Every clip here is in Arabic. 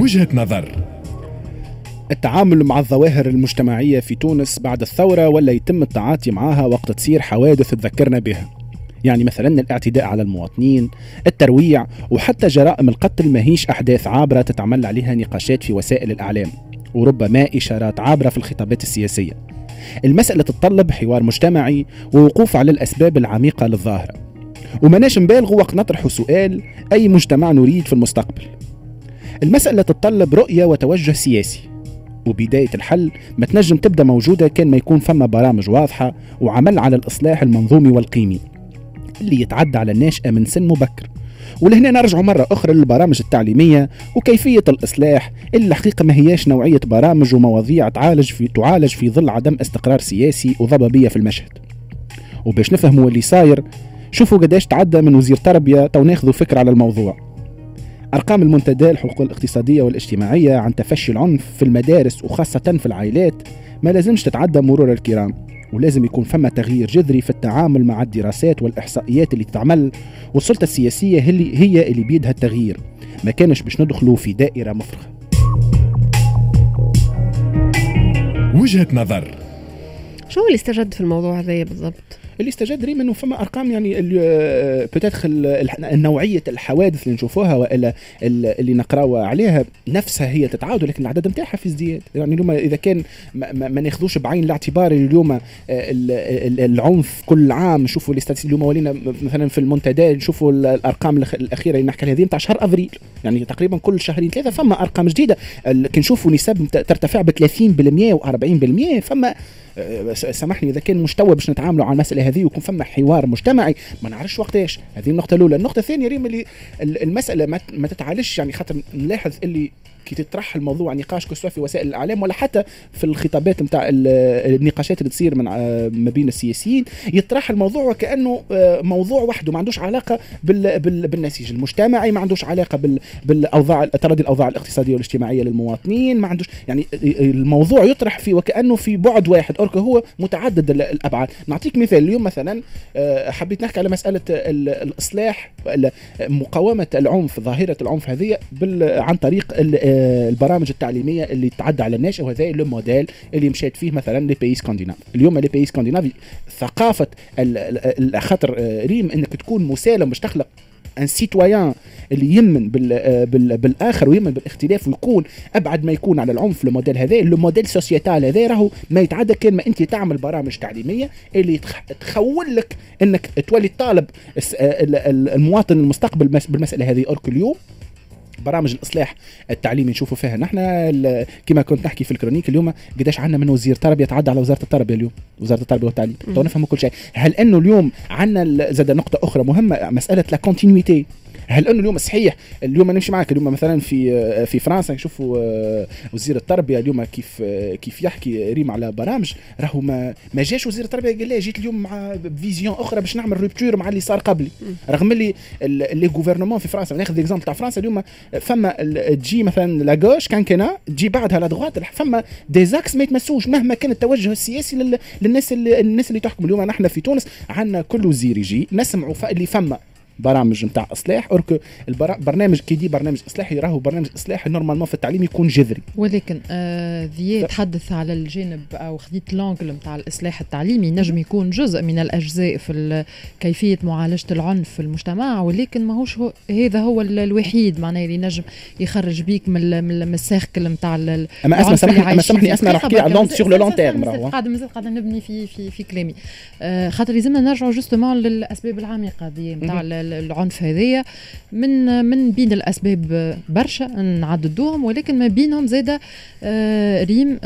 وجهة نظر. التعامل مع الظواهر المجتمعية في تونس بعد الثورة ولا يتم التعاطي معها وقت تصير حوادث تذكرنا بها، يعني مثلا الاعتداء على المواطنين، الترويع، وحتى جرائم القتل ماهيش أحداث عابرة تتعمل عليها نقاشات في وسائل الإعلام وربما إشارات عابرة في الخطابات السياسية. المسألة تتطلب حوار مجتمعي ووقوف على الأسباب العميقة للظاهرة، ومناش نبالغ وقت نطرح سؤال أي مجتمع نريد في المستقبل. المسألة تتطلب رؤية وتوجه سياسي، وبداية الحل ما تنجم تبدأ موجودة كان ما يكون فما برامج واضحة وعمل على الإصلاح المنظومي والقيمي اللي يتعدى على الناشئة من سن مبكر. ولهنا نرجع مرة أخرى للبرامج التعليمية وكيفية الإصلاح اللي الحقيقة ما هياش نوعية برامج ومواضيع تعالج في ظل عدم استقرار سياسي وضبابية في المشهد. وباش نفهموا اللي صاير شوفوا قداش تعدى من وزير تربية تو ناخذوا فكرة على الموضوع. أرقام المنتدى الحقوق الاقتصادية والاجتماعية عن تفشي العنف في المدارس وخاصة في العائلات ما لازمش تتعدى مرور الكرام، ولازم يكون فما تغيير جذري في التعامل مع الدراسات والإحصائيات اللي تتعمل، والسلطة السياسية هي اللي بيدها التغيير، ما كانش باش ندخلوا في دائرة مفرغة. وجهة نظر. شو اللي استجد في الموضوع هذا بالضبط؟ اللي استجد ريما انه فما ارقام يعني بتدخل نوعيه الحوادث اللي نشوفوها والا اللي نقراوا عليها نفسها هي تتعاود، لكن العدد نتاعها في ازدياد. يعني اليوم اذا كان ما ناخذوش بعين الاعتبار اليوم العنف كل عام، نشوفوا الاستاتستيك اليوم ولينا مثلا في المنتدى نشوفوا الارقام الاخيره اللي نحكي عليها هذه نتاع شهر افريل، يعني تقريبا كل شهرين ثلاثه فما ارقام جديده كنشوفوا نسب ترتفع ب 30% و40%. فما سامحني اذا كان مستوى باش نتعاملوا على المساله هذه ويكون فما حوار مجتمعي ما نعرفش وقتاش. هذه النقطه الاولى. النقطه الثانيه ريم اللي المساله ما تتعالجش، يعني خاطر نلاحظ اللي كي تطرح الموضوع نقاش كسوا في وسائل الاعلام ولا حتى في الخطابات نتاع النقاشات اللي تصير ما بين السياسيين، يطرح الموضوع وكانه موضوع وحده ما عندوش علاقه بالنسيج المجتمعي، ما عندوش علاقه بالاوضاع تردي الاوضاع الاقتصاديه والاجتماعيه للمواطنين، ما عندوش يعني الموضوع يطرح في وكانه في بعد واحد أو هو متعدد الابعاد. نعطيك مثال. اليوم مثلا حبيت نحكي على مساله الاصلاح مقاومه العنف، ظاهره العنف هذه عن طريق البرامج التعليميه اللي تعدى على الناشئ، وهذا الموديل اللي مشيت فيه مثلا لي بيس سكانديناف. اليوم لي بيس سكاندينافي ثقافه خاطر ريم انك تكون مسالم باش تخلق ان سيتويان اللي يمن بالاخر ويمن بالاختلاف ويكون ابعد ما يكون على العنف. الموديل هذا الموديل سوسيتال هذا راهو ما يتعدى كان ما انت تعمل برامج تعليميه اللي تخول لك انك تولي طالب المواطن المستقبل بالمساله هذه. أرك اليوم برامج الإصلاح التعليمي نشوفوا فيها نحن كما كنت نحكي في الكرونيك اليوم قداش عندنا من وزير تربية تعدى على وزارة التربية. اليوم وزارة التربية والتعليم تو نفهم كل شيء. هل أنه اليوم عندنا زاد نقطة أخرى مهمة مسألة لا كونتينيوتي. هل انه اليوم صحيح اليوم نمشي معك اليوم مثلا في فرنسا نشوفوا وزير التربيه اليوم كيف يحكي ريم على برامج راهو ما جاش وزير التربيه قال لا جيت اليوم مع فيزيون اخرى باش نعمل ريبتور مع اللي صار قبلي. رغم اللي لي غوفرنمون في فرنسا ناخذ اكزامبل تاع فرنسا اليوم فما تجي مثلا لا غوش كان تجي بعدها لا دغوات فما ديزاكس ما يتمسوش مهما كان التوجه السياسي للناس اللي تحكم. اليوم نحن في تونس عندنا كل وزير يجي نسمعوا اللي فما برامج نتاع اصلاح. اورك البرنامج كي دي برنامج اصلاحي راهو برنامج اصلاحي نورمالمون في التعليم يكون جذري. ولكن ذي تحدث على الجانب او خديت لونجل نتاع الاصلاح التعليمي نجم يكون جزء من الاجزاء في كيفيه معالجه العنف في المجتمع، ولكن ماهوش هذا هو الوحيد معناه اللي نجم يخرج بيك من السيركل نتاع اما سامحني اسمع نحكي على لونغ سور لو لون تيرم راهو قاعد نبني في كلامي خاطر لازمنا نرجعوا جوستومون للاسباب العميقه دي نتاع العنف هذية. من بين الأسباب برشا نعددوهم، ولكن ما بينهم زادة ريم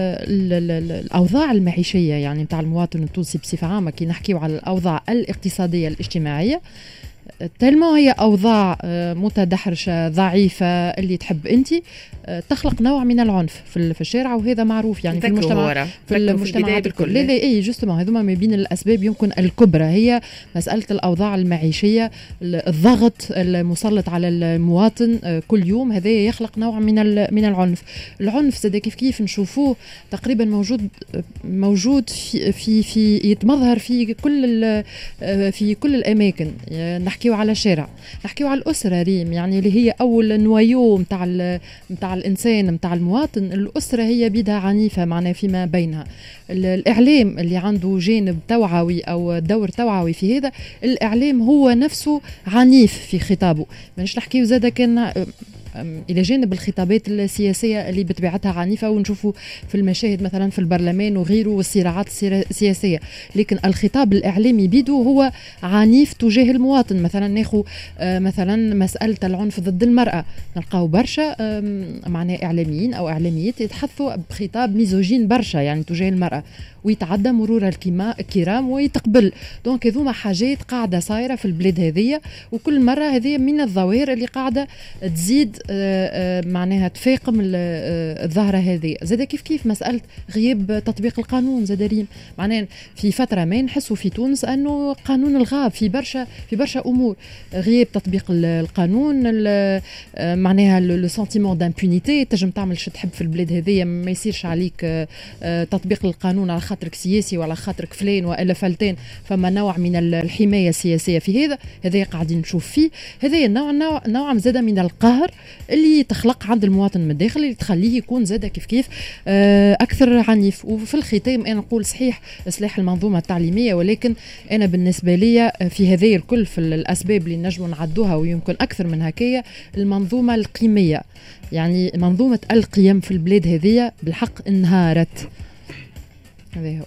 الأوضاع المعيشية يعني نتاع المواطن التونسي بصفة عامة. كي نحكيو على الأوضاع الاقتصادية الاجتماعية تلمو هي أوضاع متدحرشة ضعيفة اللي تحب أنت تخلق نوع من العنف في الشارع، وهذا معروف يعني في المجتمعات الكل. لا اي جوستومون هذوما ما بين الاسباب يمكن الكبرى هي مساله الاوضاع المعيشيه، الضغط المسلط على المواطن كل يوم، هذا يخلق نوع من العنف زاد كيف نشوفوه تقريبا موجود في يتمظهر في كل الاماكن. نحكي نحكيو على شارع، نحكيو على الأسرة ريم، يعني اللي هي أول نوايو متاع الإنسان متاع المواطن. الأسرة هي بيدها عنيفة معنا فيما بينها. الإعلام اللي عنده جانب توعوي أو دور توعوي في هذا الإعلام هو نفسه عنيف في خطابه. مانيش نحكيو زادا كان إلى جانب الخطابات السياسية اللي بطبيعتها عنيفة ونشوفوا في المشاهد مثلا في البرلمان وغيره والصراعات السياسية، لكن الخطاب الإعلامي بيدو هو عنيف تجاه المواطن. مثلا ناخذ مثلا مسألة العنف ضد المرأة، نلقاو برشا معناه إعلاميين أو إعلاميات يتحدثوا بخطاب ميزوجين برشا يعني تجاه المرأة ويتعدى مرور الكرام ويتقبل. دونك هذوما حاجات قاعدة صايرة في البلاد هذية، وكل مرة هذه من الظواهر اللي قاعدة تزيد معناها تفاقم الظاهرة هذه. زاد كيف مسألة غياب تطبيق القانون زاد ريم، معناها في فترة ما نحسوا في تونس أنه قانون الغاب في برشا أمور، غياب تطبيق القانون، معناها لو سنتيمون دامبونيتي، تجم تعمل شو تحب في البلاد هذية ما يصيرش عليك تطبيق القانون على خاطرك سياسي وعلى خاطرك فلان وإلا فلتان. فما نوع من الحماية السياسية في هذا قاعدين نشوف فيه. هذا نوع زاد من القهر اللي تخلق عند المواطن من الداخل، اللي تخليه يكون زاد كيف أكثر عنيف. وفي الختام أنا نقول صحيح إصلاح المنظومة التعليمية، ولكن أنا بالنسبة لي في هذه الكل في الأسباب اللي نجموا نعدوها ويمكن أكثر من هكايا، المنظومة القيمية، يعني منظومة القيم في البلاد هذه بالحق انهارت. هذا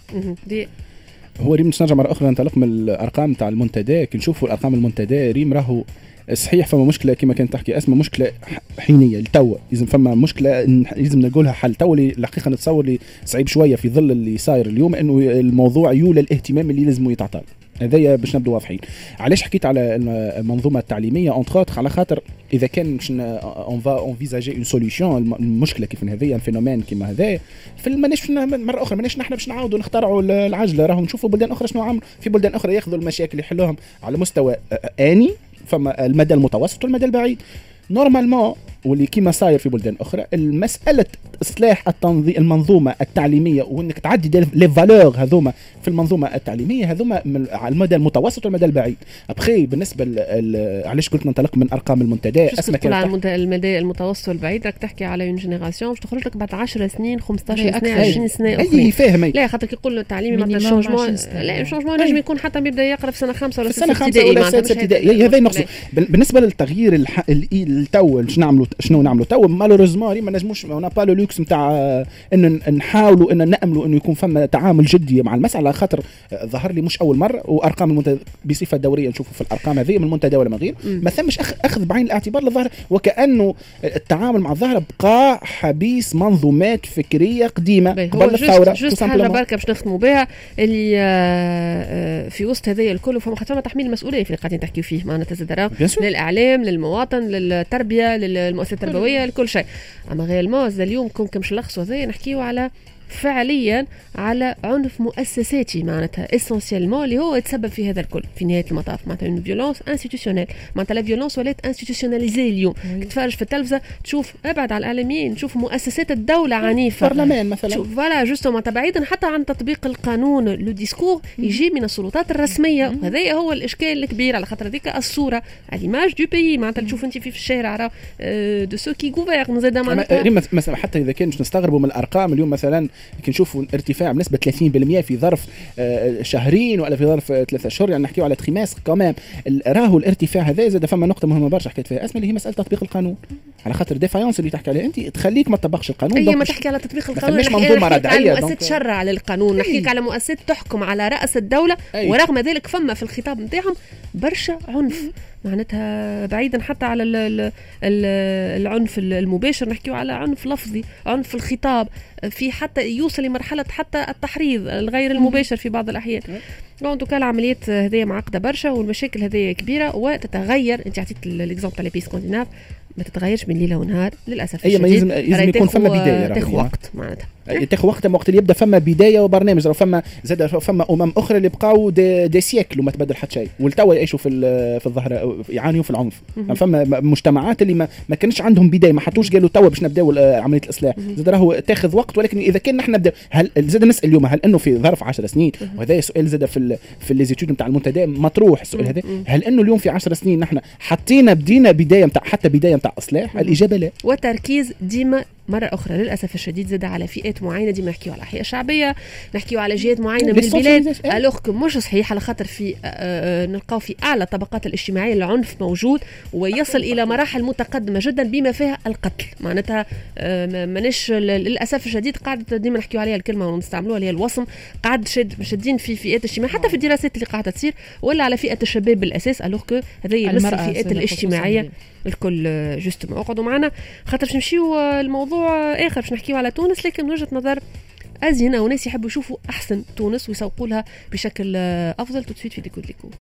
هو ريم نرجع مرة أخرى ننطلق من الأرقام تاع المنتدى. كي نشوفوا الأرقام المنتدى ريم راهو صحيح فما مشكلة كما كانت تحكي أسمى، مشكلة حينية لتوا، لازم فما مشكلة لازم نقولها حل توا. اللي الحقيقة نتصور لي صعيب شوية في ظل اللي صاير اليوم إنه الموضوع يولى الاهتمام اللي لازم يتعطى. هذايا باش نبدو واضحين. علاش حكيت على المنظومه التعليميه اونتر على خاطر اذا كان باش اون فا انفيزاجي اون سوليوشن المشكله كيف هذايا فينومين كيما هذا ماناش مره اخرى ماناش نحن باش نعاودوا نخترعوا العجله. راهو نشوفوا بلدان اخرى شنو عملوا، في بلدان اخرى ياخذوا المشاكل يحلوهم على مستوى اني، فما المدى المتوسط والمدى البعيد نورمالمون، واللي كيما صاير في بلدان اخرى. المساله اصلاح المنظومه التعليميه وانك تعدي لي فالور هذوما في المنظومه التعليميه هذوما على المدى المتوسط والمدى البعيد. ابخي بالنسبه علاش قلت ننطلق من ارقام المنتدى اسمع على المدى المتوسط والبعيد، راك تحكي على اون جينيراسيون باش تخرج لك بعد 10 سنين 15 سنه 20 سنه اي فاهم. لا خاطر كي يقول التعليم معناتها الشونجمون، لا الشونجمون نجم يكون حتى بيبدا يقرا في سنه 5 ولا 6 ابتدائي معناتها هذا نقصد. بالنسبه للتغيير التو شنو نعملوا تو مالوريزمون ما نجموش اون با لو لوكس نتاع ان نحاولوا ان ناملوا انه يكون فما تعامل جدي مع المساله، خاطر ظهر لي مش اول مره وارقام المنتدى بصفه دوريه نشوفوا في الارقام هذه من المنتدى ولا من غير ما ثمش اخذ بعين الاعتبار للظاهر، وكانه التعامل مع الظاهره بقى حبيس منظومات فكريه قديمه قبل الثوره. جوست حاجه بركه باش نختموا بها اللي في وسط هذه الكل فما خاطر تحميل المسؤوليه في اللي قاعدين تحكيوا فيه معناتها زاد للاعلام للمواطن للتربيه للمؤسسات التربويه لكل شيء. اما غير الموز اليوم كونكم مش لخصوا هذا نحكيو على فعليا على عنف مؤسساتي معناتها اسونسيالمون اللي هو يتسبب في هذا الكل في نهايه المطاف. معناتها اون فيولونس انستيتيوشنيل، معناتها لا فيولونس ولات انستيتيوشناليزي اليوم. تتفرج في التلفزه تشوف ابعد على الاعلاميين تشوف مؤسسات الدوله عنيفه، برلمان مثلا فوالا جوستومون بعيدا حتى عن تطبيق القانون. لو ديسكور يجي من السلطات الرسميه، وهذا هو الاشكال الكبير على خاطر هذيك الصوره ليماج دو بيي معناتها تشوف انت في الشارع راه دو سو كي غوفيرن زاد معناتها حتى اذا كان نستغربوا من الارقام اليوم مثلا كي نشوفوا ارتفاع بنسبه 30% في ظرف شهرين ولا في ظرف 3 اشهر، يعني نحكيو على تريماس كمان. راهو الارتفاع هذا زاد فما نقطه مهمه برشا حكيت فيها اسمها اللي هي مساله تطبيق القانون، على خاطر ديفايونس اللي تحكي عليها انت تخليك ما تطبقش القانون. اي ما تحكي على تطبيق القانون مش منظومه ردعيه، مؤسسات تشرع على القانون، نحكيك على مؤسسات تحكم على راس الدوله ورغم ذلك فما في الخطاب نتاعهم برشا عنف معناتها بعيدا حتى على العنف المباشر، نحكيو على عنف لفظي، عنف الخطاب، في حتى يوصل لمرحله حتى التحريض الغير المباشر في بعض الاحيان. دونك العمليات هذه معقده برشا والمشاكل هذه كبيره وتتغير. انت عطيت الاكزامبل تاع لي بي سكانديناف ما تتغيرش من ليله ونهار للاسف هي ما لازم يكون فما بدايه، تاخذ وقت معناتها تاخذ وقت اللي يبدا فما بدايه وبرنامج. فما زاد فما اخرى اللي بقاو دي سيكل وما تبدل حتى شيء، والتوا يعيشوا في الظهر يعانيوا في العنف. فما مجتمعات اللي ما كانش عندهم بدايه، ما حطوش قالوا توا باش نبداو عمليه الاصلاح. زاد راهو تاخذ وقت، ولكن اذا كان نحن نبدا، هل زاد نسال اليوم هل انه في ظرف 10 سنين، وهذا سؤال زاد في ليزيتود نتاع المنتدى مطروح السؤال هذا، هل انه اليوم في 10 سنين نحن حطينا بدينا بدايه نتاع حتى بدايه نتاع اصلاح؟ الاجابه لا. والتركيز ديما مرة أخرى للأسف الشديد زاد على فئات معينة. ديما نحكيو على أحياء شعبية، نحكيو على جهات معينة من البلاد، ألوغ مش صحيح، على خاطر في نلقاو في أعلى طبقات الاجتماعية العنف موجود ويصل إلى مراحل متقدمة جدا بما فيها القتل. معناتها منش للأسف الشديد قاعدة ديما نحكيو عليها الكلمة ونستعملوها اللي هي الوصم، قاعد شادين في فئات الاجتماعية حتى في الدراسات اللي قاعدة تصير، ولا على فئة الشباب بالأساس، ألوغ هذه يمس الفئات الاجتماعية الكل. جوستومون اقعدوا معنا خاطر باش نمشيو الموضوع اخر، باش نحكيو على تونس لكن من وجهة نظر ازين، وناس يحبوا يشوفوا احسن تونس ويسوقوا لها بشكل افضل. تو سويت في ديكو